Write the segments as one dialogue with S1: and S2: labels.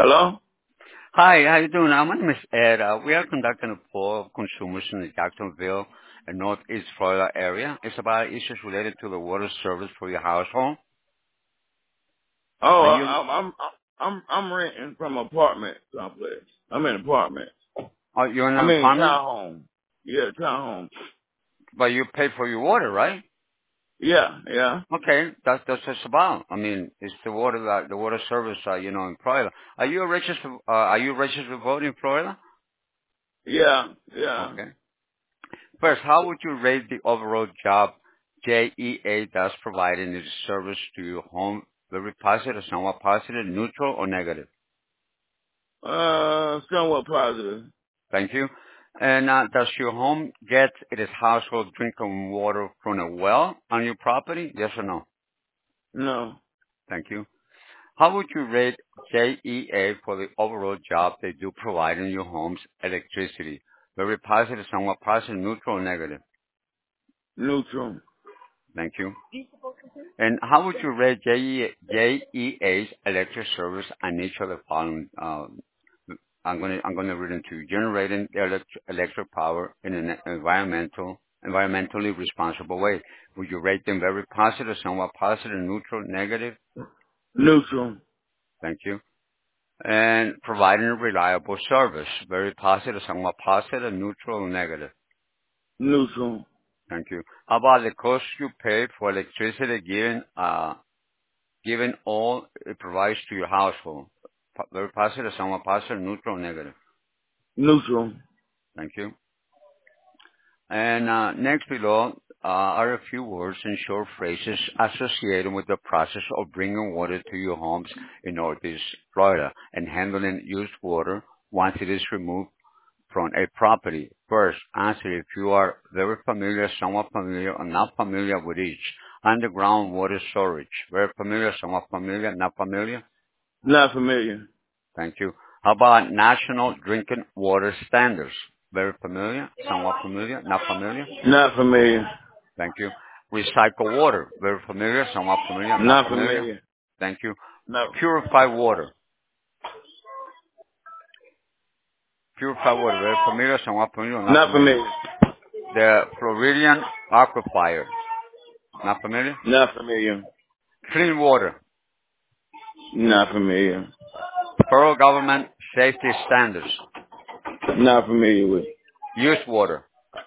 S1: Hello?
S2: Hi, how you doing? My name is Ed. We are conducting a poll of consumers in the Jacksonville and Northeast Florida area. It's about issues related to the water service for your household.
S1: Oh,
S2: Are you
S1: I'm renting from an apartment someplace. I'm in an apartment.
S2: are you in
S1: I'm
S2: an
S1: in a
S2: apartment?
S1: townhome. Yeah, townhome.
S2: But you pay for your water, right?
S1: Yeah, yeah,
S2: Okay, that's just about. I mean, it's the water the water service, in Florida. Are you registered to vote in Florida?
S1: yeah, yeah.
S2: Okay. First, how would you rate the overall job JEA does provide in its service to your home? Very positive, somewhat positive, neutral, or negative?
S1: Somewhat positive.
S2: Thank you. And does your home get its household drinking water from a well on your property? Yes or no?
S1: No,
S2: Thank you. How would you rate JEA for the overall job they do provide in your home's electricity? Very positive, somewhat positive, neutral, or negative?
S1: neutral.
S2: Thank you. And how would you rate JEA's electric service on each of the following? I'm gonna read them to you. Generating electric power in an environmentally responsible way. Would you rate them very positive, somewhat positive, neutral, negative?
S1: Neutral.
S2: Thank you. And providing a reliable service. Very positive, somewhat positive, neutral, negative.
S1: Neutral.
S2: Thank you. How about the cost you pay for electricity given all it provides to your household? Very positive, somewhat positive, neutral, negative.
S1: Neutral.
S2: Thank you. And next below are a few words and short phrases associated with the process of bringing water to your homes in Northeast Florida and handling used water once it is removed from a property. First, answer if you are very familiar, somewhat familiar, or not familiar with each. Underground water storage. Very familiar, somewhat familiar, not familiar?
S1: Not familiar.
S2: Thank you. How about national drinking water standards? Very familiar, somewhat familiar, not familiar?
S1: Not familiar.
S2: Thank you. Recycle water. Very familiar, somewhat familiar, not
S1: Not
S2: familiar?
S1: familiar.
S2: Thank you.
S1: No.
S2: Purified water. Purified water. Very familiar, somewhat familiar, not
S1: Not
S2: familiar?
S1: familiar.
S2: The Floridian Aquifer. Not familiar?
S1: Not familiar.
S2: Clean water.
S1: Not familiar.
S2: Federal government safety standards.
S1: Not familiar with.
S2: Used water.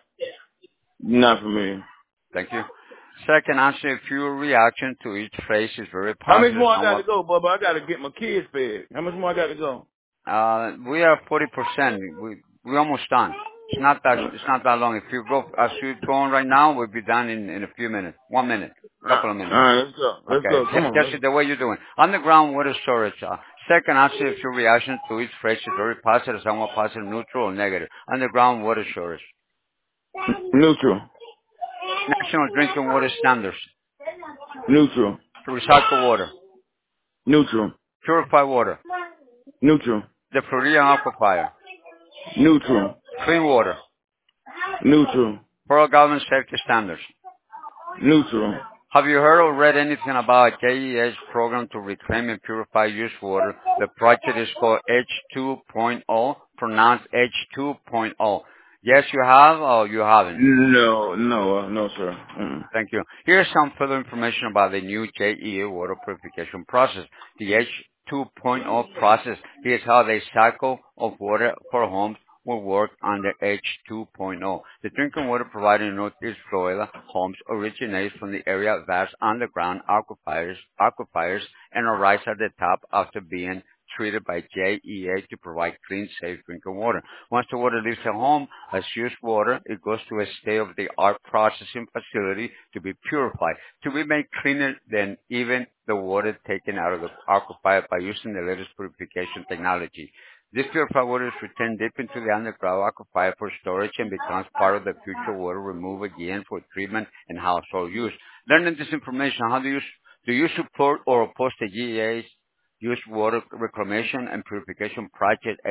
S1: Not familiar.
S2: Thank you. Second, answer if your reaction to each phrase is very
S1: How much
S2: positive,
S1: more I got to
S2: somewhat.
S1: go, Bubba? I got to get my kids fed. How much more I got to go?
S2: We are 40%. We almost done. It's not that long. If you go as you're going right now, we'll be done in a few minutes. 1 minute, couple of
S1: All
S2: minutes.
S1: right, let's go. Let's
S2: Okay,
S1: go. Come on.
S2: just the way you're doing. Underground water storage. Second, answer if your reaction to each phrase is very positive, somewhat positive, neutral, or negative. Underground water storage.
S1: Neutral.
S2: National drinking water standards.
S1: Neutral.
S2: Recycle water.
S1: Neutral.
S2: Purified water.
S1: Neutral.
S2: The Floridian Aquifer.
S1: Neutral.
S2: Clean water.
S1: Neutral.
S2: Federal government safety standards.
S1: Neutral.
S2: Have you heard or read anything about JEA's program to reclaim and purify used water? The project is called H2.0, pronounced H2.0. Yes, you have or you haven't?
S1: No, sir.
S2: Thank you. Here's some further information about the new JEA water purification process. The H2.0 process is how the cycle of water for homes will work under H2.0. The drinking water provided in Northeast Florida homes originates from the area of vast underground aquifers and arise at the top after being treated by JEA to provide clean, safe drinking water. Once the water leaves the home as used water, it goes to a state-of-the-art processing facility to be purified, to be made cleaner than even the water taken out of the aquifer by using the latest purification technology. This purified water is returned deep into the underground aquifer for storage and becomes part of the future water removed again for treatment and household use. Learning this information, how do you support or oppose the GEA's used water reclamation and purification project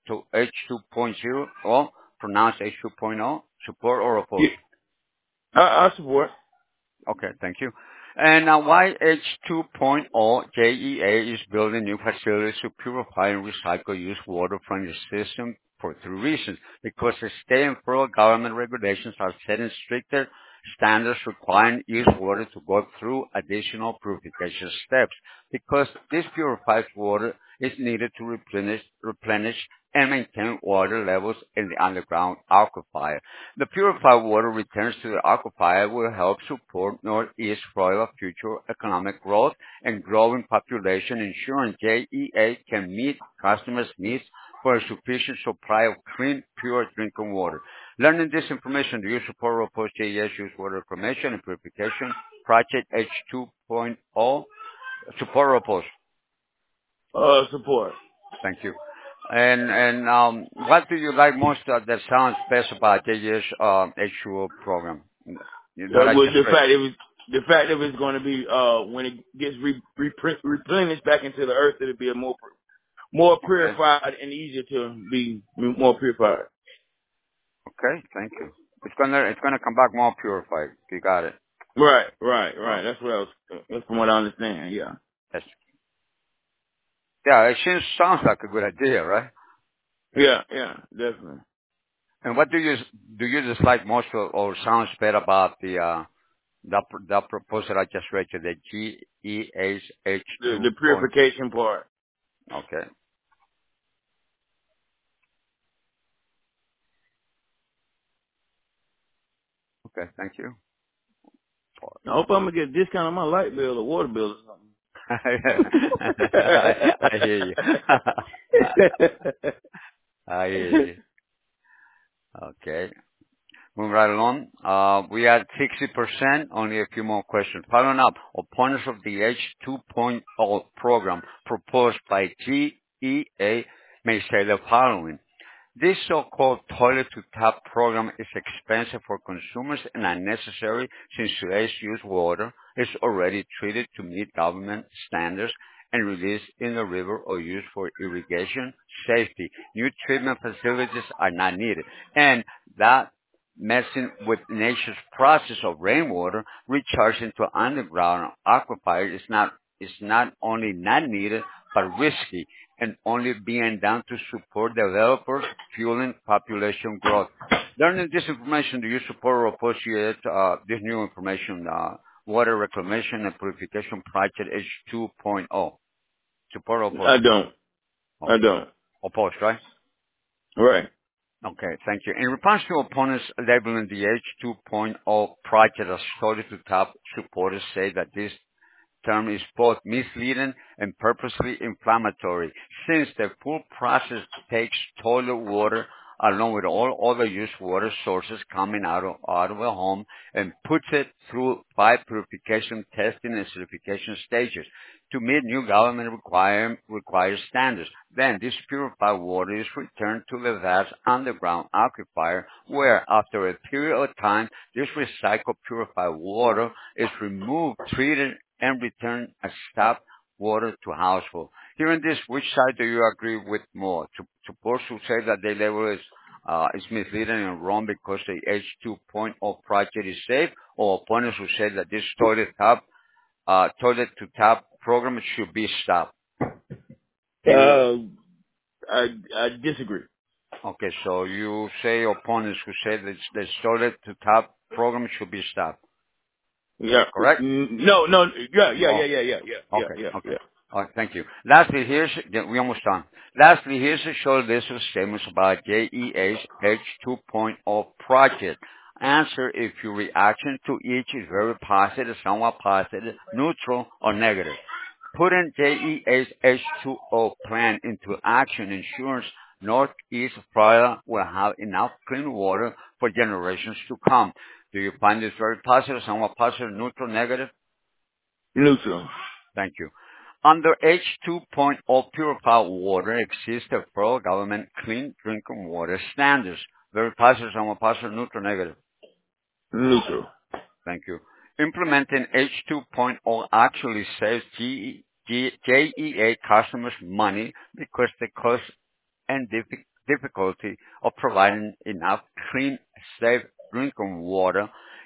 S2: H2.0 or pronounced H2.0? Support or oppose?
S1: Yeah, I support.
S2: Okay, thank you. And why H2.0 JEA is building new facilities to purify and recycle used water from the system for three reasons. Because the state and federal government regulations are setting stricter standards requiring used water to go through additional purification steps. Because this purified water is needed to replenish and maintain water levels in the underground aquifer. The purified water returns to the aquifer will help support Northeast Florida future economic growth and growing population, ensuring JEA can meet customers' needs for a sufficient supply of clean, pure drinking water. Learning this information, do you support or oppose JEA's use water reclamation and purification project H2.0? Support or oppose?
S1: Support.
S2: Thank you. And what do you like most that sounds best about JEA's H2O program? That I
S1: Well,
S2: just read.
S1: the fact that it's going to be when it gets replenished back into the earth, it'll be a more
S2: Okay.
S1: purified and easier to be more purified.
S2: Okay. Thank you. It's gonna come back more purified. You got it.
S1: Right.
S2: Oh,
S1: That's that's from what I understand. Yeah.
S2: yes. Yeah. It sounds like a good idea, right?
S1: Yeah. Definitely.
S2: And what do you dislike most or sounds better about that proposal I just read to the GEH
S1: The
S2: 2 point?
S1: purification part.
S2: Okay. Okay. Thank you.
S1: I hope I'm gonna get a discount on my light bill or water bill or
S2: I hear you.
S1: something.
S2: I hear you. Okay. Moving right along. We had 60%, only a few more questions. Following up, opponents of the H2.0 program proposed by GEA may say the following. This so-called toilet-to-tap program is expensive for consumers and unnecessary since today's used water is already treated to meet government standards and released in the river or used for irrigation safety. New treatment facilities are not needed. And that messing with nature's process of rainwater recharging to underground aquifer is not only not needed but risky and only being done to support developers fueling population growth. Learning this information, do you support or oppose this new information, water reclamation and purification project H2.0? Support or oppose?
S1: I don't. I
S2: Okay.
S1: don't.
S2: Oppose, right?
S1: Right.
S2: Okay, thank you. In response to opponents labeling the H2.0 project as started to top, supporters say that this term is both misleading and purposely inflammatory, since the full process takes toilet water along with all other used water sources coming out of a home and puts it through 5 purification testing and certification stages to meet new government required standards. Then this purified water is returned to the vast underground aquifer where after a period of time this recycled purified water is removed, treated and return as tap water to household. Hearing this, which side do you agree with more? Supposed to say that the label is misleading and wrong because the H2.0 project is safe, or opponents who say that this toilet to tap program should be stopped?
S1: I disagree.
S2: Okay, so you say opponents who say that the toilet to tap program should be stopped,
S1: Yeah.
S2: correct?
S1: No. Yeah.
S2: Oh, okay, okay. All right, thank you. Lastly, we almost done. Lastly, here's a short list of statements about JEA's H2.0 project. Answer if your reaction to each is very positive, somewhat positive, neutral, or negative. Putting JEA's H2O plan into action ensures Northeast Florida will have enough clean water for generations to come. Do you find this very positive, somewhat positive, neutral, negative?
S1: Neutral.
S2: Thank you. Under H2.0 purified water exists the federal government clean drinking water standards. Very positive, somewhat positive, neutral, negative.
S1: Neutral.
S2: Thank you. Implementing H2.0 actually saves JEA customers money because the cost and difficulty of providing enough clean, safe drinking water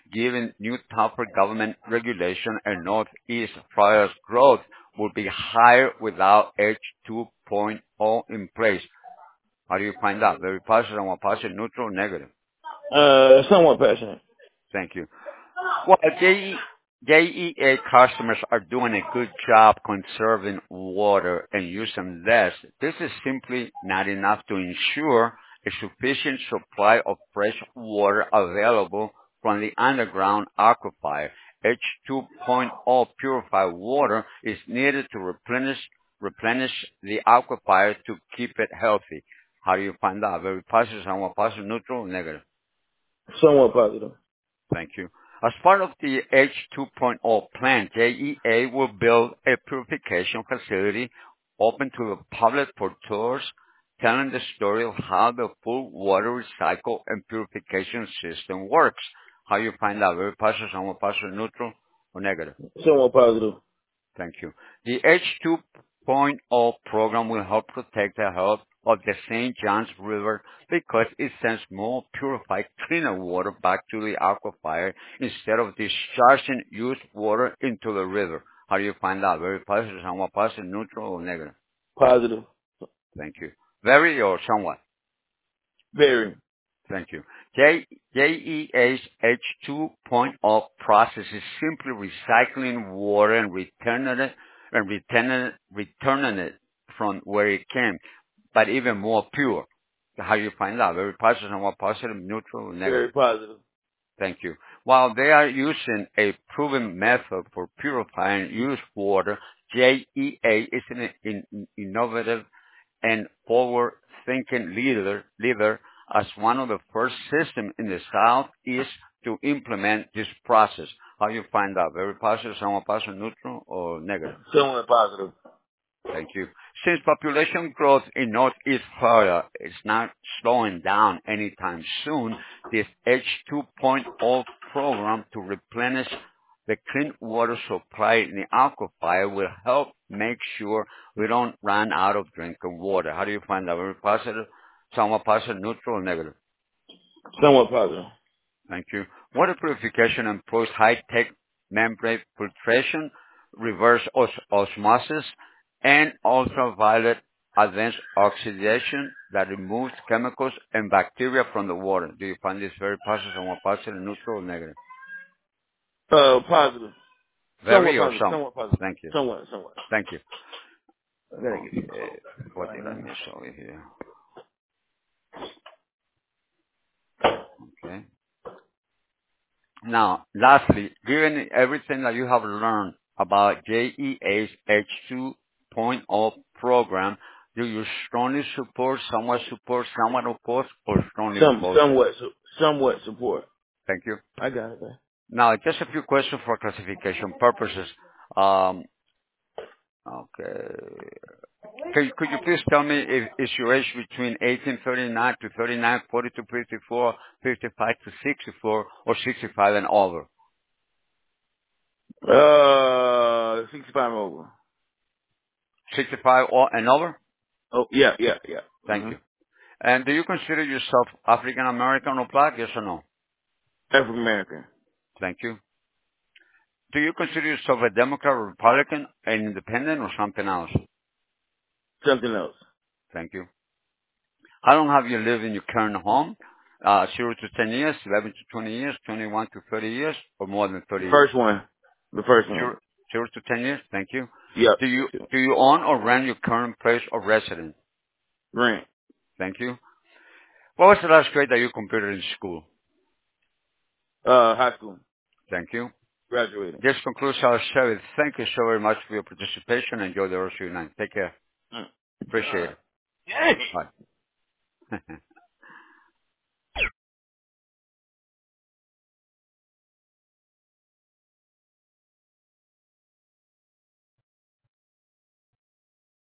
S2: given new tougher government regulation and Northeast Florida's growth would be higher without H2.0 in place. How do you find that? Very positive, or positive, neutral, negative?
S1: Somewhat passionate.
S2: Thank you. Well, JEA customers are doing a good job conserving water and using less. This is simply not enough to ensure a sufficient supply of fresh water available from the underground aquifer. H2.0 purified water is needed to replenish the aquifer to keep it healthy. How do you find that? Very positive, somewhat positive, neutral, negative?
S1: Somewhat positive.
S2: Thank you. As part of the H2.0 plan, JEA will build a purification facility open to the public for tours, telling the story of how the full water recycle and purification system works. How you find out? Very positive, somewhat positive, neutral, or negative?
S1: Somewhat positive.
S2: Thank you. The H2.0 program will help protect the health of the St. Johns River because it sends more purified, cleaner water back to the aquifer instead of discharging used water into the river. How do you find out? Very positive, somewhat positive, neutral, or negative?
S1: Positive.
S2: Thank you. Very or somewhat?
S1: Very.
S2: Thank you. JEA's H2.0 process is simply recycling water and returning it from where it came, but even more pure. How you find out? Very positive, somewhat positive, neutral, negative?
S1: Very positive.
S2: Thank you. While they are using a proven method for purifying used water, JEA is an innovative and forward-thinking leader as one of the first systems in the Southeast to implement this process. How you find out? Very positive, somewhat positive, neutral, or negative?
S1: Somewhat positive.
S2: Thank you. Since population growth in Northeast Florida is not slowing down anytime soon, this H2.0 program to replenish the clean water supply in the aquifer will help make sure we don't run out of drinking water. How do you find that? Very positive, somewhat positive, neutral, or negative?
S1: Somewhat positive.
S2: Thank you. Water purification employs high-tech membrane filtration, reverse osmosis, and ultraviolet advanced oxidation that removes chemicals and bacteria from the water. Do you find this very positive, somewhat positive, neutral, or negative?
S1: Positive.
S2: Very or
S1: Somewhat positive.
S2: some?
S1: Somewhat positive.
S2: Thank you.
S1: Somewhat.
S2: Thank you.
S1: I gotta get
S2: Okay. What did I miss over here? Okay. Now, lastly, given everything that you have learned about JEA's H2.0 program, do you strongly support, somewhat oppose, or strongly oppose it?
S1: somewhat support.
S2: Thank you.
S1: I got it, man.
S2: Now, just a few questions for classification purposes. Okay. Could you please tell me if is your age between 1839 to 39, 40 to 54, 55 to 64, or 65 and over?
S1: 65 over.
S2: 65 and over?
S1: Oh, yeah.
S2: Thank you. And do you consider yourself African American or black? Yes or no?
S1: African American.
S2: Thank you. Do you consider yourself a Democrat, Republican, an independent, or something else?
S1: Something else.
S2: Thank you. How long have you lived in your current home? 0 to 10 years, 11 to 20 years, 21 to 30 years, or more than 30 years?
S1: The first one.
S2: 0 to 10 years. Thank you.
S1: Yep.
S2: Do you own or rent your current place of residence?
S1: Rent.
S2: Thank you. What was the last grade that you completed in school?
S1: High school.
S2: Thank you.
S1: Graduating.
S2: This concludes our service. Thank you so very much for your participation. Enjoy the rest of your night. Take care. Appreciate it.
S1: Dang.
S2: Bye.